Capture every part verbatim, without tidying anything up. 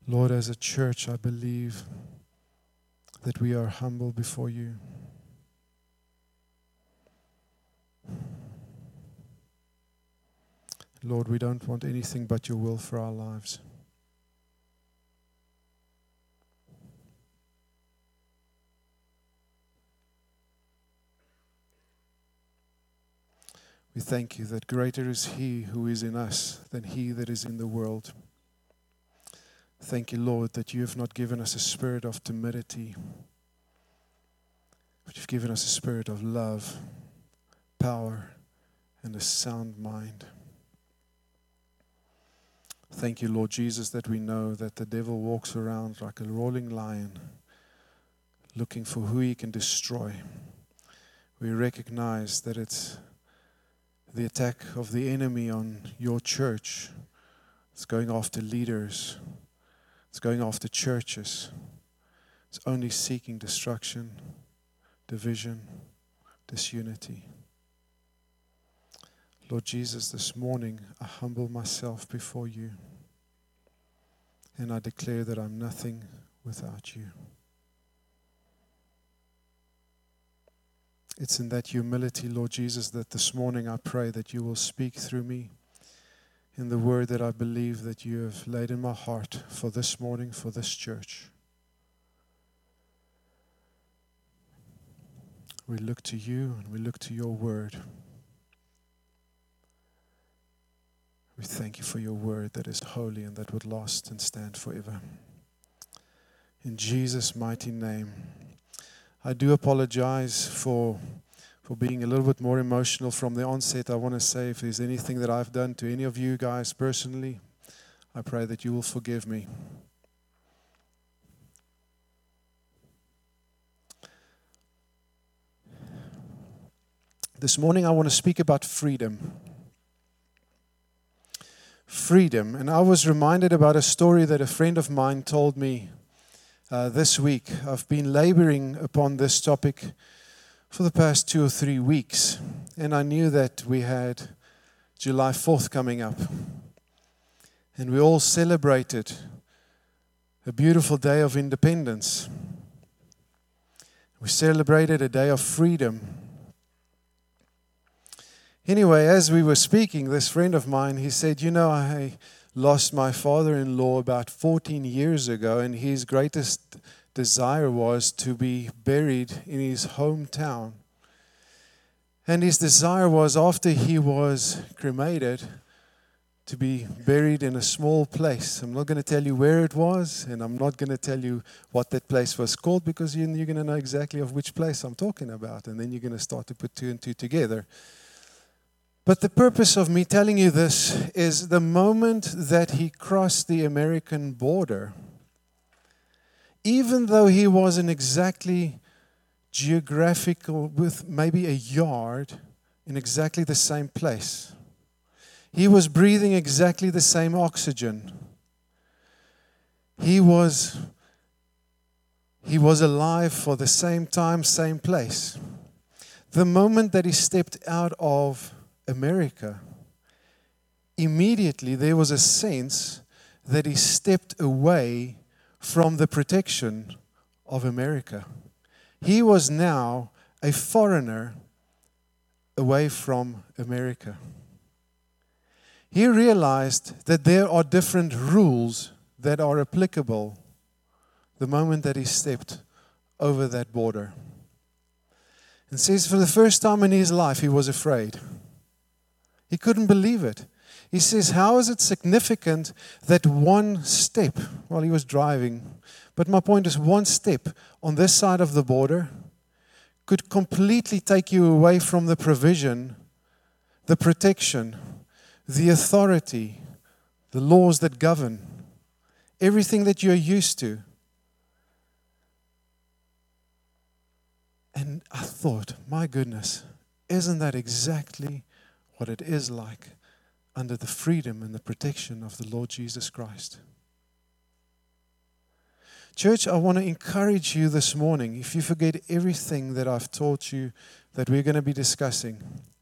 Lord, as a church, I believe that we are humble before you. Lord, we don't want anything but your will for our lives. We thank you that greater is he who is in us than he that is in the world. Thank you, Lord, that you have not given us a spirit of timidity, but you've given us a spirit of love, power, and a sound mind. Thank you, Lord Jesus, that we know that the devil walks around like a roaring lion, looking for who he can destroy. We recognize that it's the attack of the enemy on your church. It's going after leaders. It's going after churches. It's only seeking destruction, division, disunity. Lord Jesus, this morning I humble myself before you, and I declare that I'm nothing without you. It's in that humility, Lord Jesus, that this morning I pray that you will speak through me in the word that I believe that you have laid in my heart for this morning, for this church. We look to you and we look to your word. We thank you for your word that is holy and that would last and stand forever. In Jesus' mighty name. I do apologize for for being a little bit more emotional from the onset. I want to say if there's anything that I've done to any of you guys personally, I pray that you will forgive me. This morning I want to speak about freedom. Freedom. And I was reminded about a story that a friend of mine told me Uh, this week. I've been laboring upon this topic for the past two or three weeks, and I knew that we had July fourth coming up, and we all celebrated a beautiful day of independence. We celebrated a day of freedom. Anyway, as we were speaking, this friend of mine, he said, you know, I lost my father-in-law about fourteen years ago, and his greatest desire was to be buried in his hometown. And his desire was, after he was cremated, to be buried in a small place. I'm not going to tell you where it was, and I'm not going to tell you what that place was called, because you're going to know exactly of which place I'm talking about, and then you're going to start to put two and two together. But the purpose of me telling you this is the moment that he crossed the American border, even though he wasn't exactly geographical with maybe a yard in exactly the same place, he was breathing exactly the same oxygen. He was, he was alive for the same time, same place. The moment that he stepped out of America, immediately there was a sense that he stepped away from the protection of America. He was now a foreigner away from America. He realized that there are different rules that are applicable the moment that he stepped over that border. And says for the first time in his life he was afraid. He couldn't believe it. He says, how is it significant that one step, while he was driving, but my point is one step on this side of the border could completely take you away from the provision, the protection, the authority, the laws that govern, everything that you're used to. And I thought, my goodness, isn't that exactly what it is like under the freedom and the protection of the Lord Jesus Christ? Church, I want to encourage you this morning, if you forget everything that I've taught you that we're going to be discussing,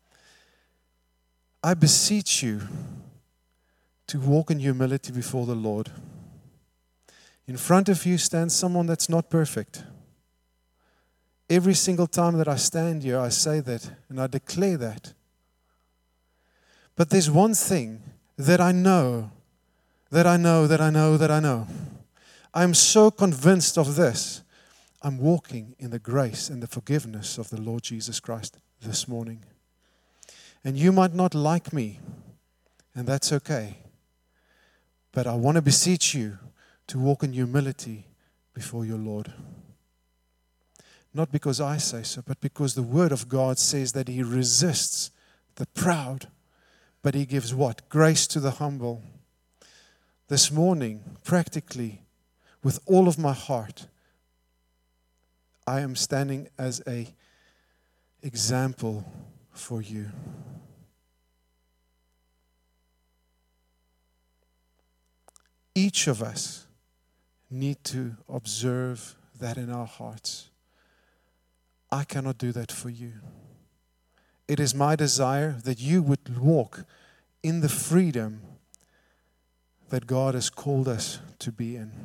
I beseech you to walk in humility before the Lord. In front of you stands someone that's not perfect. Every single time that I stand here, I say that and I declare that. But there's one thing that I know, that I know, that I know, that I know. I'm so convinced of this. I'm walking in the grace and the forgiveness of the Lord Jesus Christ this morning. And you might not like me, and that's okay. But I want to beseech you to walk in humility before your Lord. Not because I say so, but because the Word of God says that He resists the proud, but He gives what? Grace to the humble. This morning, practically, with all of my heart, I am standing as an example for you. Each of us need to observe that in our hearts. I cannot do that for you. It is my desire that you would walk in the freedom that God has called us to be in.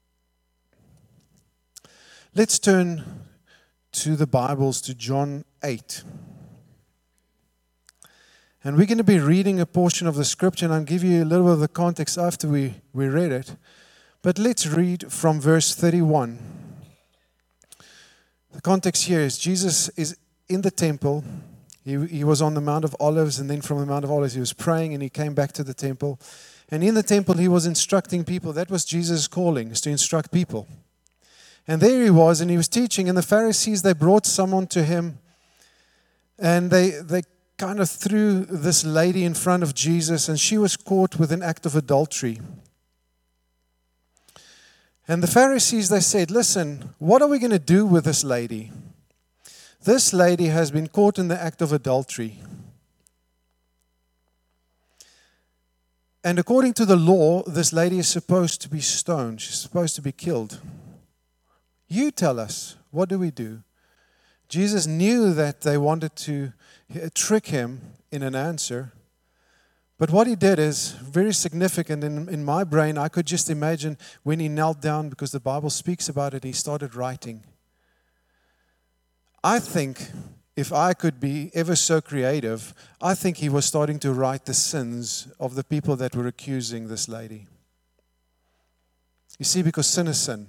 Let's turn to the Bibles to John eight. And we're going to be reading a portion of the scripture, and I'll give you a little bit of the context after we, we read it. But let's read from verse thirty-one. The context here is Jesus is in the temple. He, he was on the Mount of Olives, and then from the Mount of Olives he was praying, and he came back to the temple. And in the temple he was instructing people. That was Jesus' calling, is to instruct people. And there he was, and he was teaching, and the Pharisees, they brought someone to him, and they they kind of threw this lady in front of Jesus, and she was caught with an act of adultery. And the Pharisees, they said, listen, what are we going to do with this lady? This lady has been caught in the act of adultery. And according to the law, this lady is supposed to be stoned. She's supposed to be killed. You tell us, what do we do? Jesus knew that they wanted to trick him in an answer. But what he did is very significant. In, in my brain, I could just imagine when he knelt down, because the Bible speaks about it, he started writing. I think, if I could be ever so creative, I think he was starting to write the sins of the people that were accusing this lady. You see, because sin is sin.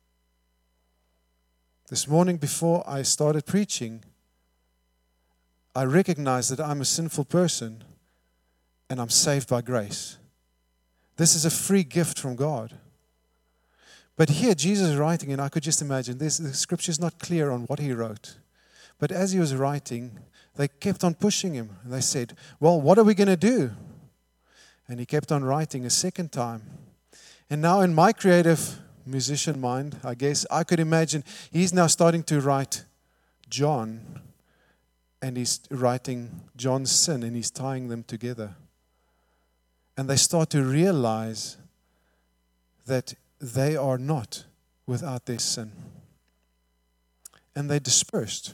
This morning before I started preaching, I recognized that I'm a sinful person and I'm saved by grace. This is a free gift from God. But here Jesus is writing, and I could just imagine, this, the scripture is not clear on what he wrote. But as he was writing, they kept on pushing him. And they said, well, what are we going to do? And he kept on writing a second time. And now in my creative musician mind, I guess, I could imagine he's now starting to write John, and he's writing John's sin, and he's tying them together. And they start to realize that they are not without their sin. And they dispersed.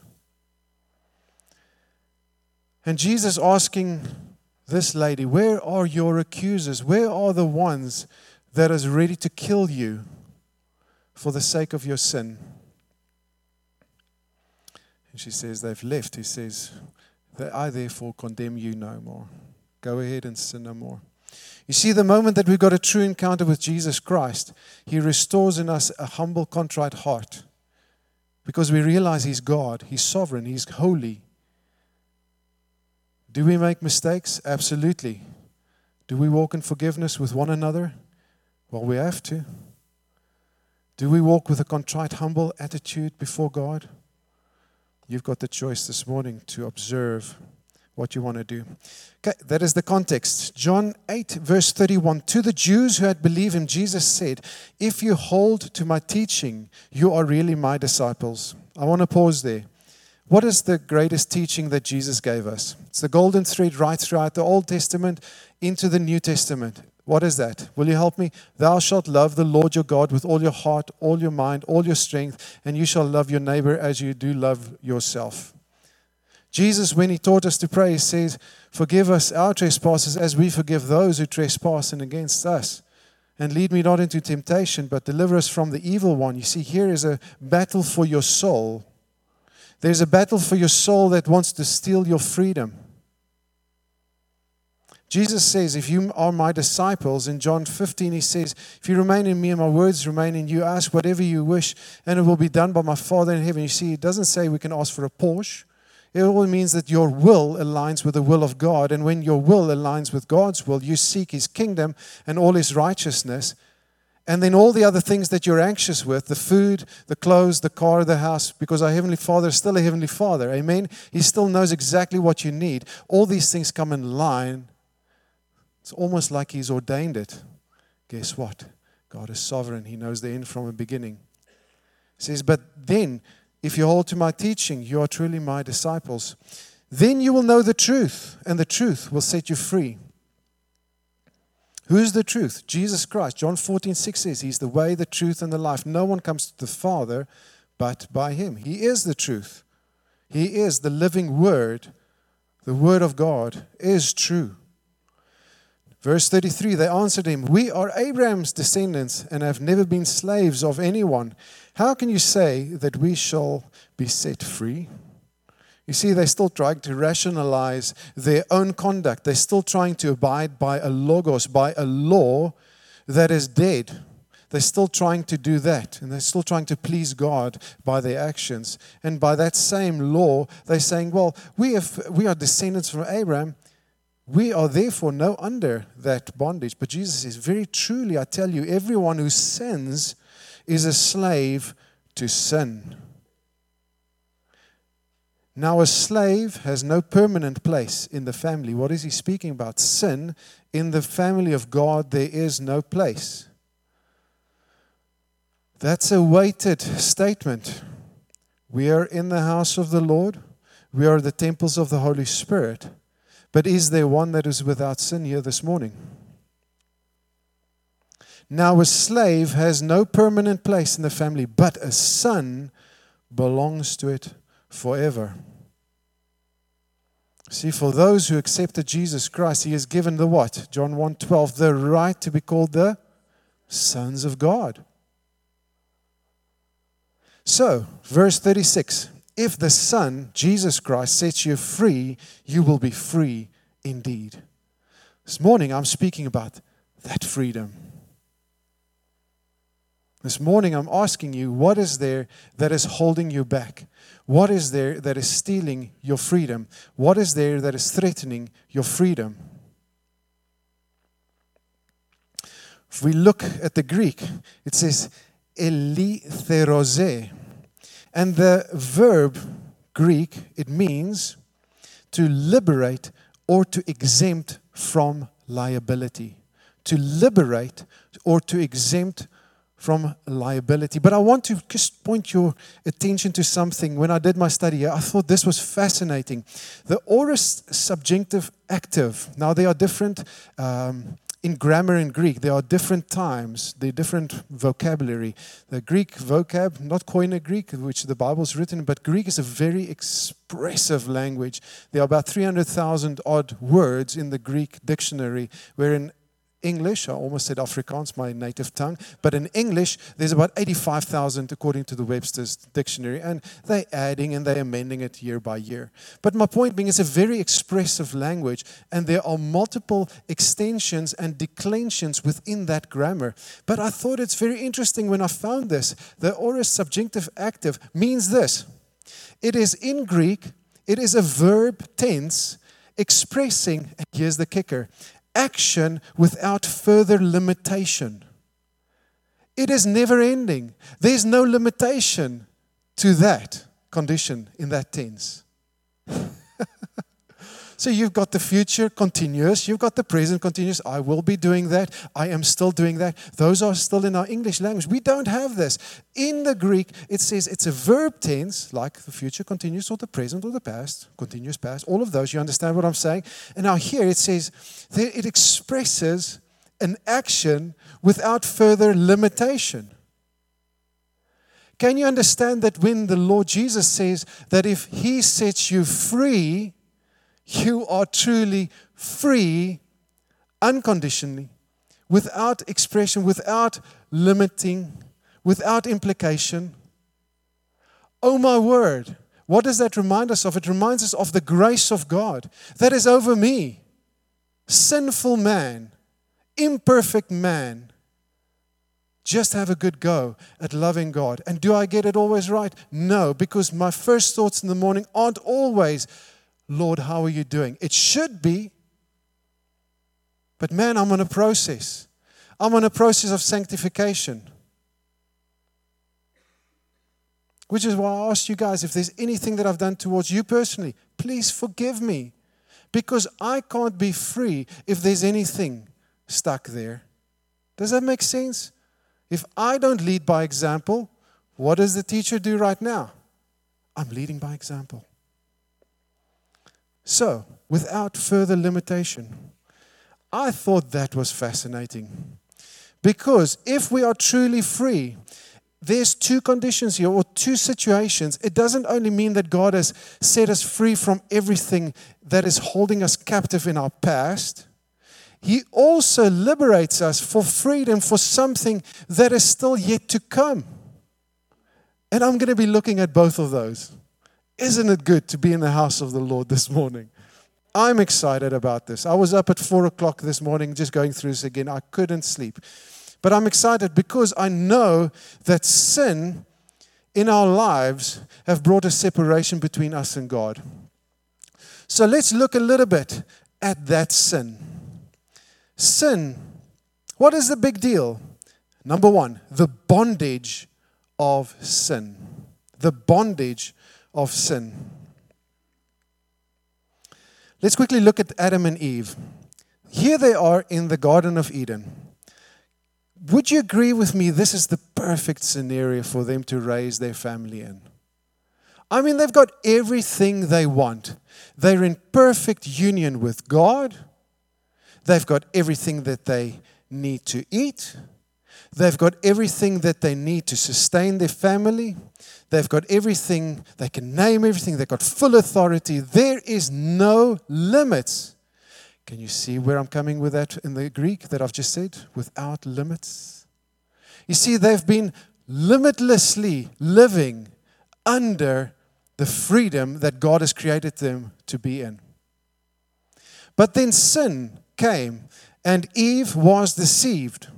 And Jesus asking this lady, where are your accusers? Where are the ones that is ready to kill you for the sake of your sin? And she says, they've left. He says, I therefore condemn you no more. Go ahead and sin no more. You see, the moment that we've got a true encounter with Jesus Christ, He restores in us a humble, contrite heart. Because we realize He's God, He's sovereign, He's holy. Do we make mistakes? Absolutely. Do we walk in forgiveness with one another? Well, we have to. Do we walk with a contrite, humble attitude before God? You've got the choice this morning to observe what you want to do. Okay, that is the context. John eight, verse thirty-one. To the Jews who had believed him, Jesus said, if you hold to my teaching, you are really my disciples. I want to pause there. What is the greatest teaching that Jesus gave us? It's the golden thread right throughout the Old Testament into the New Testament. What is that? Will you help me? Thou shalt love the Lord your God with all your heart, all your mind, all your strength, and you shall love your neighbor as you do love yourself. Jesus, when He taught us to pray, He says, forgive us our trespasses as we forgive those who trespass against us. And lead me not into temptation, but deliver us from the evil one. You see, here is a battle for your soul. There's a battle for your soul that wants to steal your freedom. Jesus says, if you are my disciples, in John fifteen, he says, if you remain in me and my words remain in you, ask whatever you wish, and it will be done by my Father in heaven. You see, it doesn't say we can ask for a Porsche. It all means that your will aligns with the will of God. And when your will aligns with God's will, you seek His kingdom and all His righteousness. And then all the other things that you're anxious with, the food, the clothes, the car, the house, because our Heavenly Father is still a Heavenly Father. Amen? He still knows exactly what you need. All these things come in line. It's almost like He's ordained it. Guess what? God is sovereign. He knows the end from the beginning. He says, but then, if you hold to my teaching, you are truly my disciples. Then you will know the truth, and the truth will set you free. Who is the truth? Jesus Christ. John fourteen six says, He's the way, the truth, and the life. No one comes to the Father but by Him. He is the truth. He is the living Word. The Word of God is true. Verse thirty-three, they answered Him, we are Abraham's descendants and have never been slaves of anyone. How can you say that we shall be set free? You see, they're still trying to rationalize their own conduct. They're still trying to abide by a logos, by a law that is dead. They're still trying to do that. And they're still trying to please God by their actions. And by that same law, they're saying, well, we have, we are descendants from Abraham. We are therefore no under that bondage. But Jesus says, very truly, I tell you, everyone who sins is a slave to sin. Now, a slave has no permanent place in the family. What is he speaking about? Sin. In the family of God, there is no place. That's a weighted statement. We are in the house of the Lord. We are the temples of the Holy Spirit. But is there one that is without sin here this morning? Now, a slave has no permanent place in the family, but a son belongs to it forever. See, for those who accepted Jesus Christ, He has given the what? John one twelve, the right to be called the sons of God. So, verse thirty-six, if the Son, Jesus Christ, sets you free, you will be free indeed. This morning, I'm speaking about that freedom. This morning, I'm asking you, what is there that is holding you back? What is there that is stealing your freedom? What is there that is threatening your freedom? If we look at the Greek, it says elitherose. And the verb Greek, it means to liberate or to exempt from liability. To liberate or to exempt from liability. But I want to just point your attention to something. When I did my study here, I thought this was fascinating. The aorist subjunctive active. Now, there are different, um, in grammar in Greek, there are different times, there are different vocabulary. The Greek vocab, not Koine Greek, which the Bible is written, but Greek is a very expressive language. There are about three hundred thousand odd words in the Greek dictionary, wherein English, I almost said Afrikaans, my native tongue, but in English, there's about eighty-five thousand according to the Webster's dictionary, and they're adding and they're amending it year by year. But my point being, it's a very expressive language, and there are multiple extensions and declensions within that grammar. But I thought it's very interesting when I found this. The aorist subjunctive active means this. It is in Greek, it is a verb tense expressing, and here's the kicker, action without further limitation. It is never ending. There's no limitation to that condition in that tense. So you've got the future continuous, you've got the present continuous. I will be doing that. I am still doing that. Those are still in our English language. We don't have this. In the Greek, it says it's a verb tense, like the future continuous or the present or the past, continuous past, all of those. You understand what I'm saying? And now here it says that it expresses an action without further limitation. Can you understand that when the Lord Jesus says that if He sets you free, you are truly free unconditionally, without expression, without limiting, without implication. Oh my word, what does that remind us of? It reminds us of the grace of God that is over me, sinful man, imperfect man. Just have a good go at loving God. And do I get it always right? No, because my first thoughts in the morning aren't always, Lord, how are you doing? It should be. But man, I'm on a process. I'm on a process of sanctification. Which is why I asked you guys, if there's anything that I've done towards you personally, please forgive me. Because I can't be free if there's anything stuck there. Does that make sense? If I don't lead by example, what does the teacher do right now? I'm leading by example. So, without further limitation, I thought that was fascinating. Because if we are truly free, there's two conditions here, or two situations. It doesn't only mean that God has set us free from everything that is holding us captive in our past. He also liberates us for freedom for something that is still yet to come. And I'm going to be looking at both of those. Isn't it good to be in the house of the Lord this morning? I'm excited about this. I was up at four o'clock this morning just going through this again. I couldn't sleep. But I'm excited because I know that sin in our lives have brought a separation between us and God. So let's look a little bit at that sin. Sin, what is the big deal? Number one, the bondage of sin. The bondage of sin. Let's quickly look at Adam and Eve. Here they are in the Garden of Eden. Would you agree with me this is the perfect scenario for them to raise their family in? I mean, they've got everything they want. They're in perfect union with God. They've got everything that they need to eat. They've got everything that they need to sustain their family. They've got everything, they can name everything. They've got full authority. There is no limits. Can you see where I'm coming with that in the Greek that I've just said? Without limits. You see, they've been limitlessly living under the freedom that God has created them to be in. But then sin came, and Eve was deceived.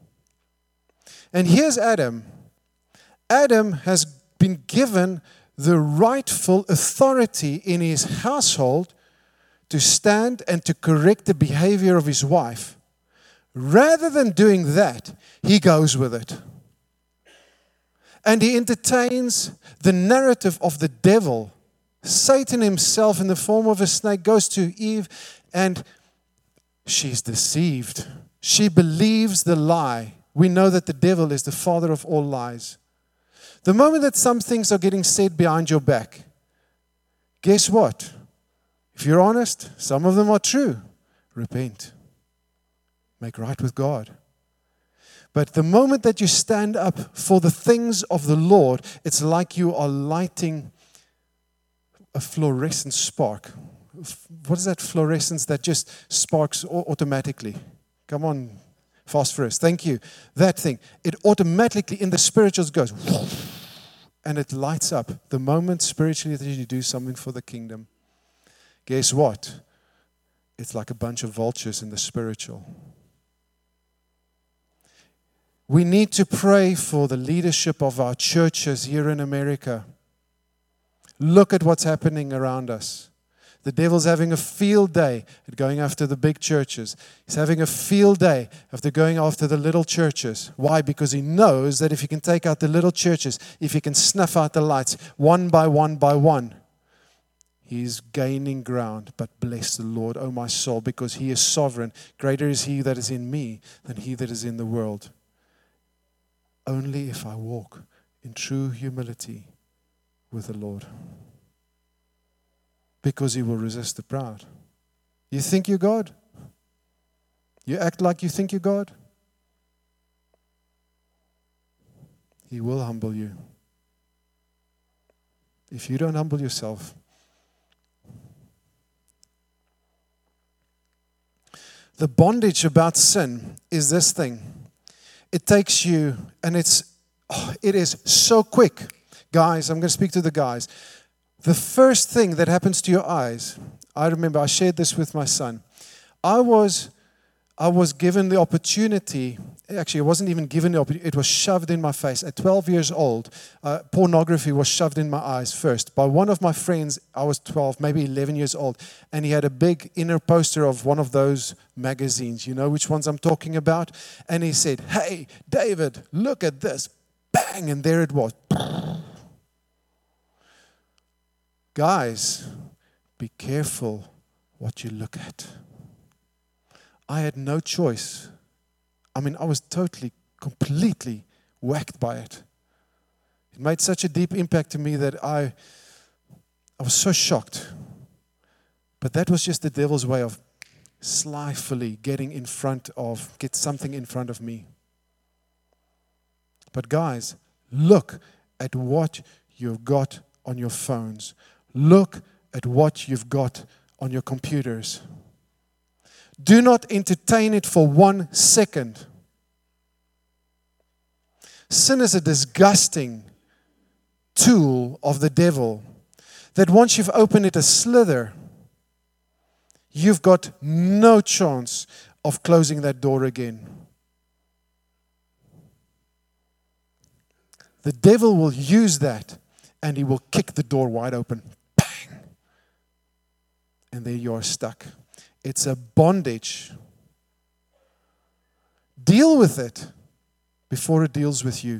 And here's Adam. Adam has been given the rightful authority in his household to stand and to correct the behavior of his wife. Rather than doing that, he goes with it. And he entertains the narrative of the devil. Satan himself, in the form of a snake, goes to Eve and she's deceived. She believes the lie. We know that the devil is the father of all lies. The moment that some things are getting said behind your back, guess what? If you're honest, some of them are true. Repent. Make right with God. But the moment that you stand up for the things of the Lord, it's like you are lighting a fluorescent spark. What is that fluorescence that just sparks automatically? Come on, phosphorus. Thank you. That thing. It automatically in the spirituals goes and it lights up the moment spiritually that you do something for the kingdom. Guess what? It's like a bunch of vultures in the spiritual. We need to pray for the leadership of our churches here in America. Look at what's happening around us. The devil's having a field day at going after the big churches. He's having a field day after going after the little churches. Why? Because he knows that if he can take out the little churches, if he can snuff out the lights one by one by one, he's gaining ground. But bless the Lord, O my soul, because he is sovereign. Greater is he that is in me than he that is in the world. Only if I walk in true humility with the Lord. Because he will resist the proud. You think you're God? You act like you think you're God? He will humble you. If you don't humble yourself. The bondage about sin is this thing. It takes you, and it's oh, it is so quick. Guys, I'm going to speak to the guys. The first thing that happens to your eyes, I remember I shared this with my son. I was I was given the opportunity, actually, I wasn't even given the opportunity, it was shoved in my face. At twelve years old, uh, pornography was shoved in my eyes first by one of my friends. I was twelve, maybe eleven years old, and he had a big inner poster of one of those magazines. You know which ones I'm talking about? And he said, "Hey, David, look at this." Bang, and there it was. Guys, be careful what you look at. I had no choice. I mean, I was totally, completely whacked by it. It made such a deep impact to me that I, I was so shocked. But that was just the devil's way of slyly getting in front of, get something in front of me. But guys, look at what you've got on your phones. Look at what you've got on your computers. Do not entertain it for one second. Sin is a disgusting tool of the devil that once you've opened it a slither, you've got no chance of closing that door again. The devil will use that and he will kick the door wide open. Bang! And there you are stuck. It's a bondage. Deal with it before it deals with you.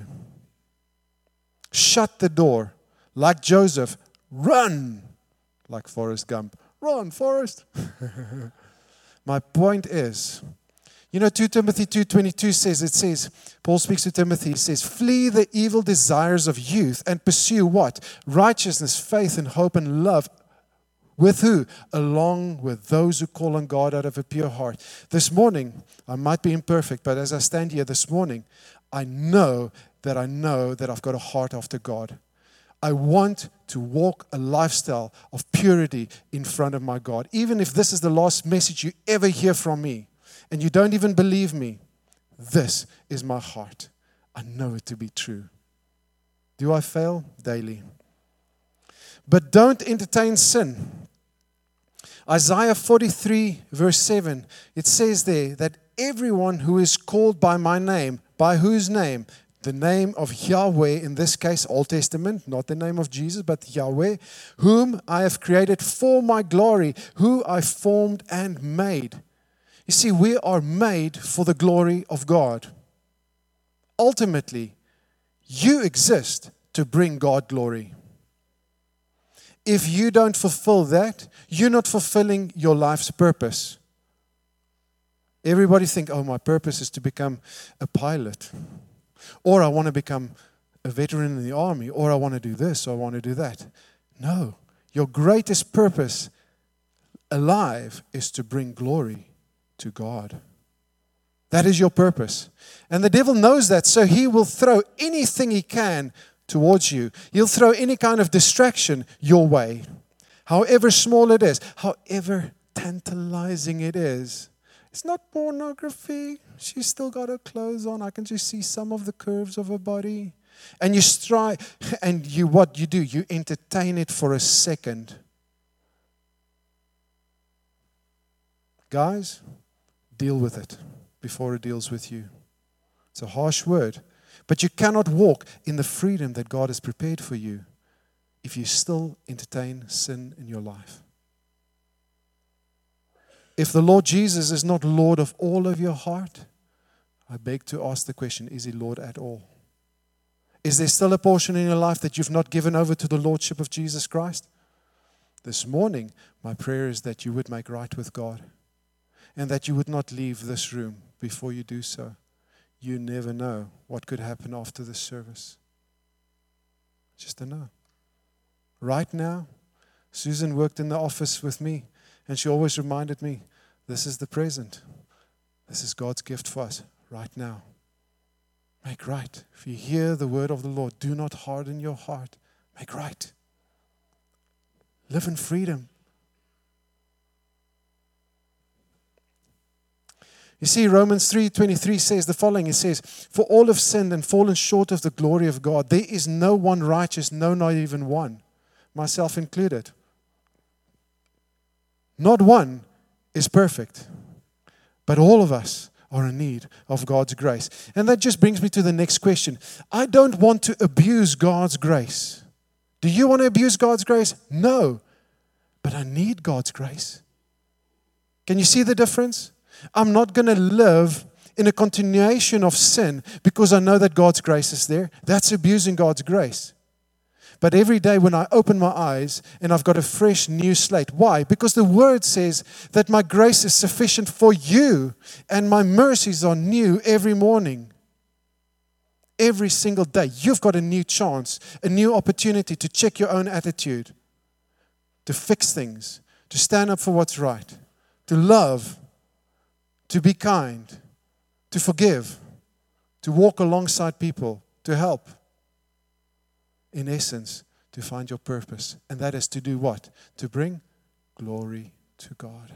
Shut the door. Like Joseph, run. Like Forrest Gump. Run, Forrest. My point is, you know, Second Timothy two twenty-two says, it says, Paul speaks to Timothy, he says, flee the evil desires of youth and pursue what? Righteousness, faith, and hope, and love. With who? Along with those who call on God out of a pure heart. This morning, I might be imperfect, but as I stand here this morning, I know that I know that I've got a heart after God. I want to walk a lifestyle of purity in front of my God. Even if this is the last message you ever hear from me, and you don't even believe me, this is my heart. I know it to be true. Do I fail? Daily. But don't entertain sin. Isaiah forty-three verse seven, it says there that everyone who is called by my name, by whose name? The name of Yahweh, in this case, Old Testament, not the name of Jesus, but Yahweh, whom I have created for my glory, who I formed and made. You see, we are made for the glory of God. Ultimately, you exist to bring God glory. If you don't fulfill that, you're not fulfilling your life's purpose. Everybody think, oh, my purpose is to become a pilot. Or I want to become a veteran in the army. Or I want to do this, or I want to do that. No. Your greatest purpose alive is to bring glory to God. That is your purpose. And the devil knows that, so he will throw anything he can towards you. He'll throw any kind of distraction your way, however small it is, however tantalizing it is. It's not pornography. She's still got her clothes on. I can just see some of the curves of her body. And you strive, and you what you do, you entertain it for a second. Guys, deal with it before it deals with you. It's a harsh word. But you cannot walk in the freedom that God has prepared for you if you still entertain sin in your life. If the Lord Jesus is not Lord of all of your heart, I beg to ask the question, is He Lord at all? Is there still a portion in your life that you've not given over to the Lordship of Jesus Christ? This morning, my prayer is that you would make right with God and that you would not leave this room before you do so. You never know what could happen after this service. Just a no. Right now, Susan worked in the office with me, and she always reminded me, this is the present. This is God's gift for us right now. Make right. If you hear the word of the Lord, do not harden your heart. Make right. Live in freedom. You see, Romans three twenty-three says the following. It says, "For all have sinned and fallen short of the glory of God. There is no one righteous, no, not even one." Myself included. Not one is perfect. But all of us are in need of God's grace. And that just brings me to the next question. I don't want to abuse God's grace. Do you want to abuse God's grace? No. But I need God's grace. Can you see the difference? I'm not going to live in a continuation of sin because I know that God's grace is there. That's abusing God's grace. But every day when I open my eyes and I've got a fresh new slate. Why? Because the Word says that my grace is sufficient for you and my mercies are new every morning. Every single day. You've got a new chance, a new opportunity to check your own attitude, to fix things, to stand up for what's right, to love, to be kind, to forgive, to walk alongside people, to help. In essence, to find your purpose. And that is to do what? To bring glory to God.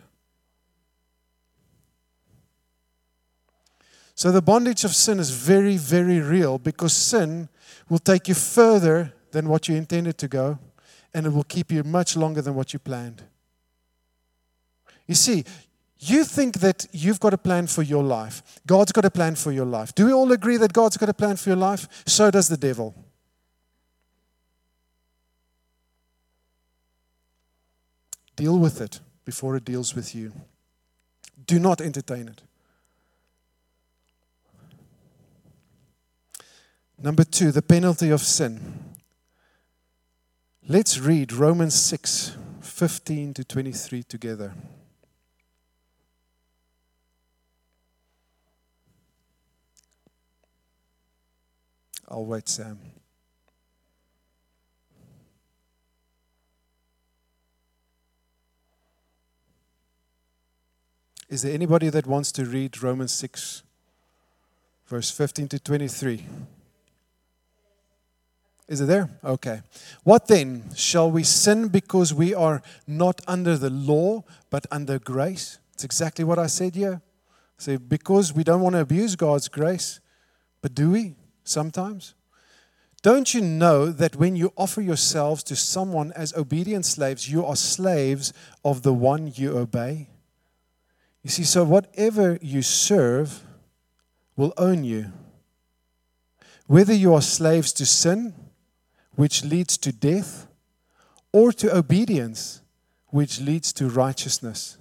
So the bondage of sin is very, very real because sin will take you further than what you intended to go, and it will keep you much longer than what you planned. You see, you think that you've got a plan for your life. God's got a plan for your life. Do we all agree that God's got a plan for your life? So does the devil. Deal with it before it deals with you. Do not entertain it. Number two, the penalty of sin. Let's read Romans six, fifteen to twenty-three together. I'll wait, Sam. Is there anybody that wants to read Romans six, verse fifteen to twenty-three? Is it there? Okay. What then? Shall we sin because we are not under the law, but under grace? It's exactly what I said here. So because we don't want to abuse God's grace, but do we sometimes? Don't you know that when you offer yourselves to someone as obedient slaves, you are slaves of the one you obey? You see, so whatever you serve will own you. Whether you are slaves to sin, which leads to death, or to obedience, which leads to righteousness.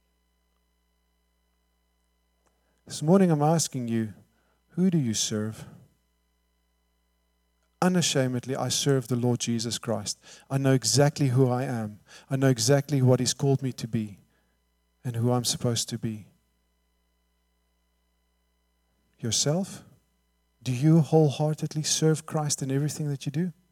This morning I'm asking you, who do you serve? Unashamedly, I serve the Lord Jesus Christ. I know exactly who I am. I know exactly what He's called me to be. And who I'm supposed to be. Yourself? Do you wholeheartedly serve Christ in everything that you do?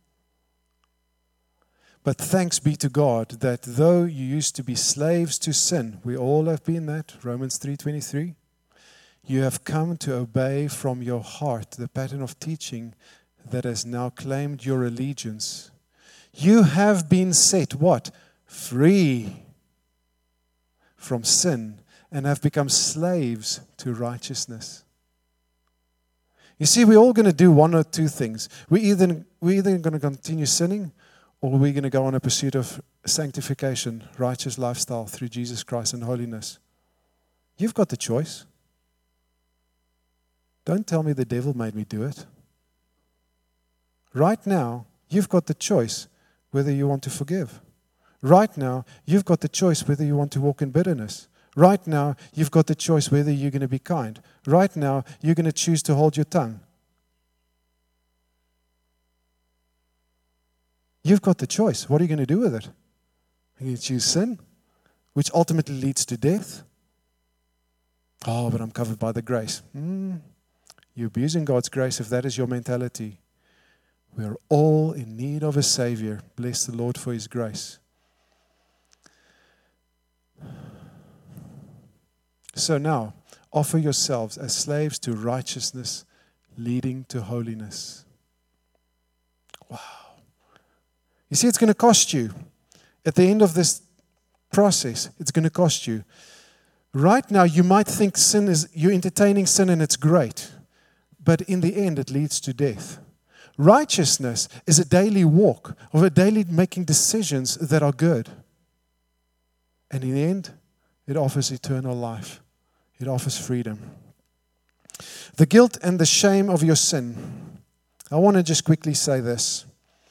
But thanks be to God that though you used to be slaves to sin, we all have been that, Romans three twenty-three, you have come to obey from your heart the pattern of teaching that has now claimed your allegiance. You have been set, what? Free from sin and have become slaves to righteousness. You see, we're all going to do one or two things. We're either, we're either going to continue sinning or we're going to go on a pursuit of sanctification, righteous lifestyle through Jesus Christ and holiness. You've got the choice. Don't tell me the devil made me do it. Right now, you've got the choice whether you want to forgive. Right now, you've got the choice whether you want to walk in bitterness. Right now, you've got the choice whether you're going to be kind. Right now, you're going to choose to hold your tongue. You've got the choice. What are you going to do with it? Are you going to choose sin, which ultimately leads to death? Oh, but I'm covered by the grace. Mm, you're abusing God's grace if that is your mentality. We are all in need of a Savior. Bless the Lord for His grace. So now, offer yourselves as slaves to righteousness, leading to holiness. Wow. You see, it's going to cost you. At the end of this process, it's going to cost you. Right now, you might think sin is, you're entertaining sin and it's great. But in the end, it leads to death. Righteousness is a daily walk of a daily making decisions that are good. And in the end, it offers eternal life. It offers freedom. The guilt and the shame of your sin. I want to just quickly say this.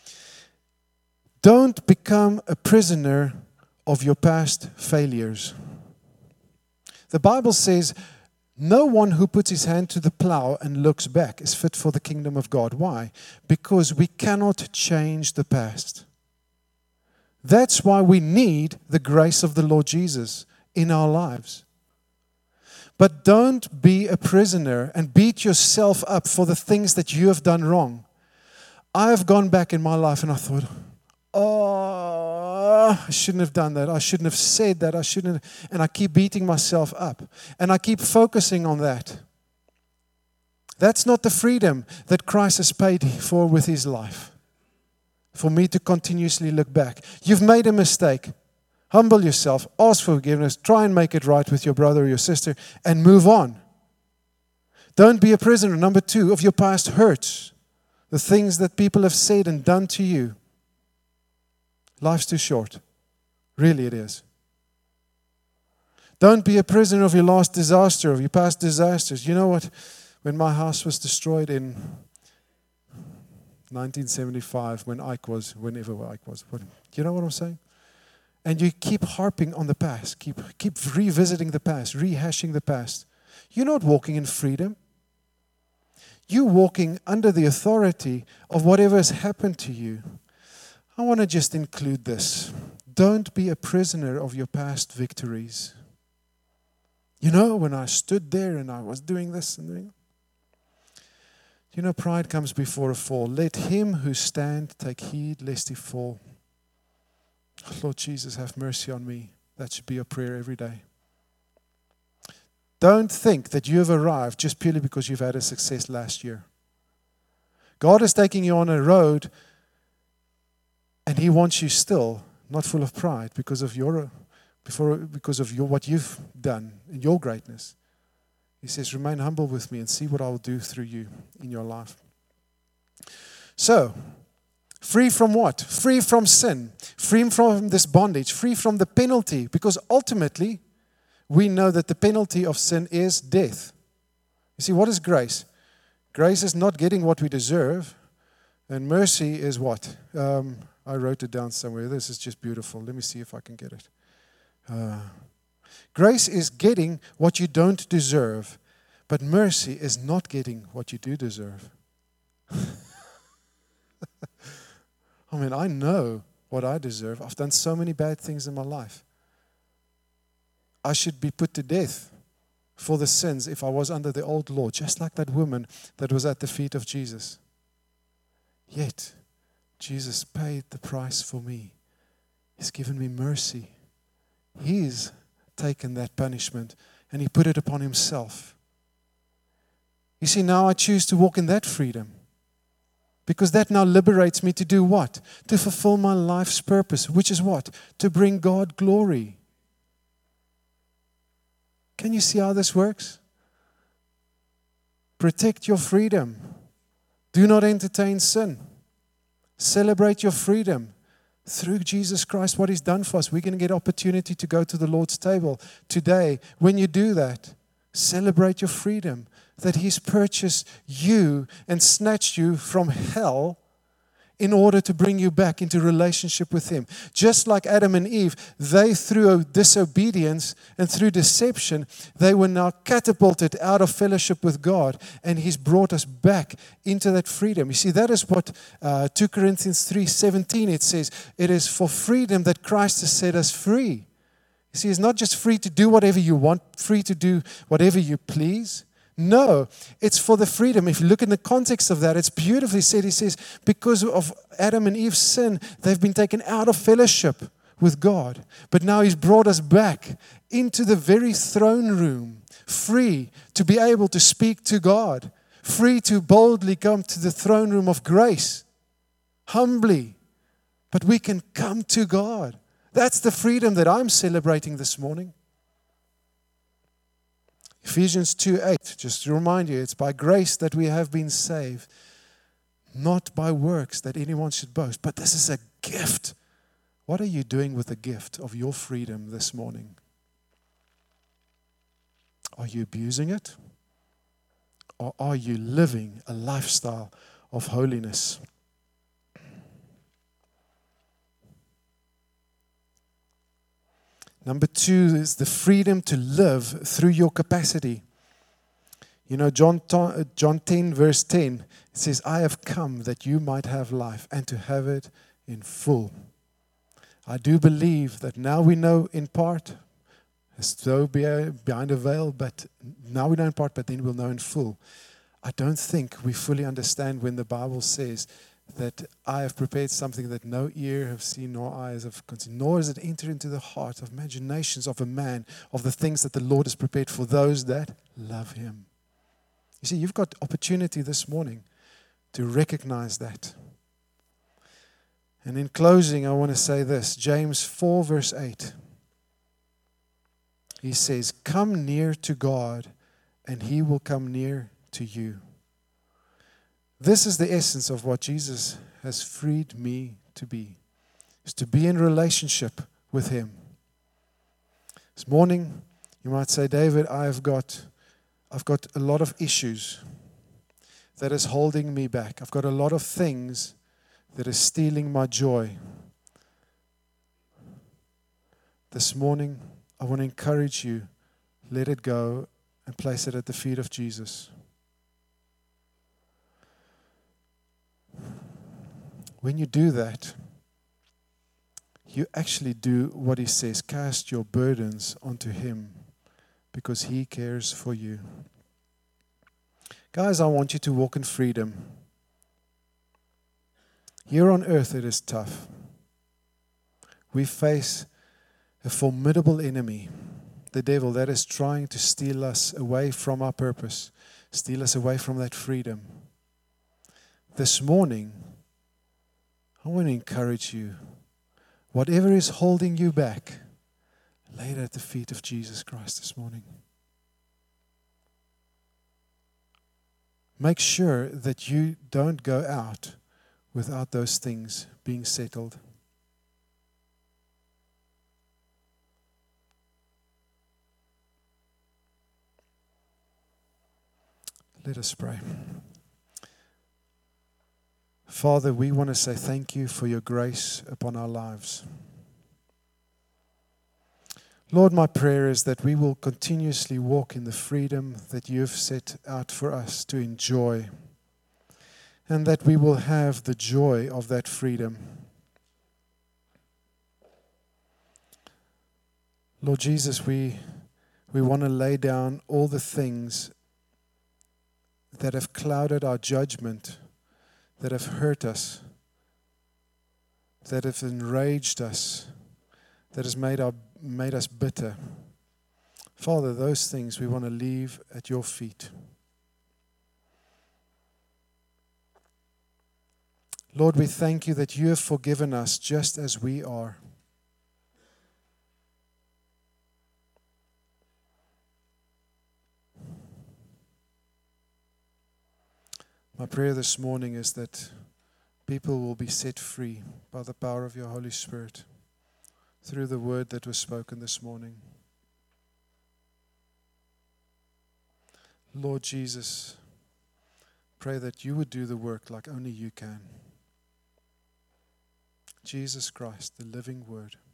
Don't become a prisoner of your past failures. The Bible says, no one who puts his hand to the plow and looks back is fit for the kingdom of God. Why? Because we cannot change the past. That's why we need the grace of the Lord Jesus in our lives. But don't be a prisoner and beat yourself up for the things that you have done wrong. I have gone back in my life and I thought, oh, I shouldn't have done that. I shouldn't have said that. I shouldn't have. And I keep beating myself up. And I keep focusing on that. That's not the freedom that Christ has paid for with His life. For me to continuously look back. You've made a mistake. Humble yourself. Ask for forgiveness. Try and make it right with your brother or your sister. And move on. Don't be a prisoner, number two, of your past hurts. The things that people have said and done to you. Life's too short. Really it is. Don't be a prisoner of your last disaster, of your past disasters. You know what? When my house was destroyed in nineteen seventy-five, when Ike was, whenever Ike was, what, you know what I'm saying? And you keep harping on the past, keep, keep revisiting the past, rehashing the past. You're not walking in freedom. You're walking under the authority of whatever has happened to you. I want to just include this. Don't be a prisoner of your past victories. You know, when I stood there and I was doing this and doing, you know, pride comes before a fall. Let him who stand take heed lest he fall. Lord Jesus, have mercy on me. That should be your prayer every day. Don't think that you have arrived just purely because you've had a success last year. God is taking you on a road. And He wants you still not full of pride because of your, before, because of your what you've done in your greatness. He says, remain humble with me and see what I will do through you in your life. So, free from what? Free from sin. Free from this bondage. Free from the penalty. Because ultimately, we know that the penalty of sin is death. You see, what is grace? Grace is not getting what we deserve. And mercy is what? Um... I wrote it down somewhere. This is just beautiful. Let me see if I can get it. Uh, grace is getting what you don't deserve, but mercy is not getting what you do deserve. I mean, I know what I deserve. I've done so many bad things in my life. I should be put to death for the sins if I was under the old law, just like that woman that was at the feet of Jesus. Yet, Jesus paid the price for me. He's given me mercy. He's taken that punishment and He put it upon Himself. You see, now I choose to walk in that freedom. Because that now liberates me to do what? To fulfill my life's purpose, which is what? To bring God glory. Can you see how this works? Protect your freedom. Do not entertain sin. Celebrate your freedom through Jesus Christ, what He's done for us. We're going to get opportunity to go to the Lord's table today. When you do that, celebrate your freedom, that He's purchased you and snatched you from hell in order to bring you back into relationship with Him. Just like Adam and Eve, they through disobedience and through deception, they were now catapulted out of fellowship with God, and He's brought us back into that freedom. You see, that is what uh, Second Corinthians three seventeen, it says, it is for freedom that Christ has set us free. You see, it's not just free to do whatever you want, free to do whatever you please. No, it's for the freedom. If you look in the context of that, it's beautifully said. He says, because of Adam and Eve's sin, they've been taken out of fellowship with God. But now He's brought us back into the very throne room, free to be able to speak to God, free to boldly come to the throne room of grace, humbly. But we can come to God. That's the freedom that I'm celebrating this morning. Ephesians two eight, just to remind you, it's by grace that we have been saved, not by works that anyone should boast. But this is a gift. What are you doing with the gift of your freedom this morning? Are you abusing it? Or are you living a lifestyle of holiness? Number two is the freedom to live through your capacity. You know, John ten, verse ten, it says, I have come that you might have life and to have it in full. I do believe that now we know in part, as though behind a veil, but now we know in part, but then we'll know in full. I don't think we fully understand when the Bible says that I have prepared something that no ear have seen, nor eyes have conceived, nor has it entered into the heart of imaginations of a man, of the things that the Lord has prepared for those that love Him. You see, you've got opportunity this morning to recognize that. And in closing, I want to say this, James four, verse eight. He says, come near to God, and He will come near to you. This is the essence of what Jesus has freed me to be, is to be in relationship with Him. This morning, you might say, David, I've got, I've got a lot of issues that is holding me back. I've got a lot of things that is stealing my joy. This morning, I want to encourage you, let it go and place it at the feet of Jesus. When you do that, you actually do what He says. Cast your burdens onto Him because He cares for you. Guys, I want you to walk in freedom. Here on earth it is tough. We face a formidable enemy, the devil, that is trying to steal us away from our purpose, steal us away from that freedom. This morning, I want to encourage you, whatever is holding you back, lay it at the feet of Jesus Christ this morning. Make sure that you don't go out without those things being settled. Let us pray. Father, we want to say thank you for your grace upon our lives. Lord, my prayer is that we will continuously walk in the freedom that you have set out for us to enjoy, and that we will have the joy of that freedom. Lord Jesus, we, we want to lay down all the things that have clouded our judgment, that have hurt us, that have enraged us, that has made our made us bitter. Father, those things we want to leave at your feet. Lord, we thank you that you have forgiven us just as we are. My prayer this morning is that people will be set free by the power of your Holy Spirit through the word that was spoken this morning. Lord Jesus, pray that you would do the work like only you can. Jesus Christ, the living word.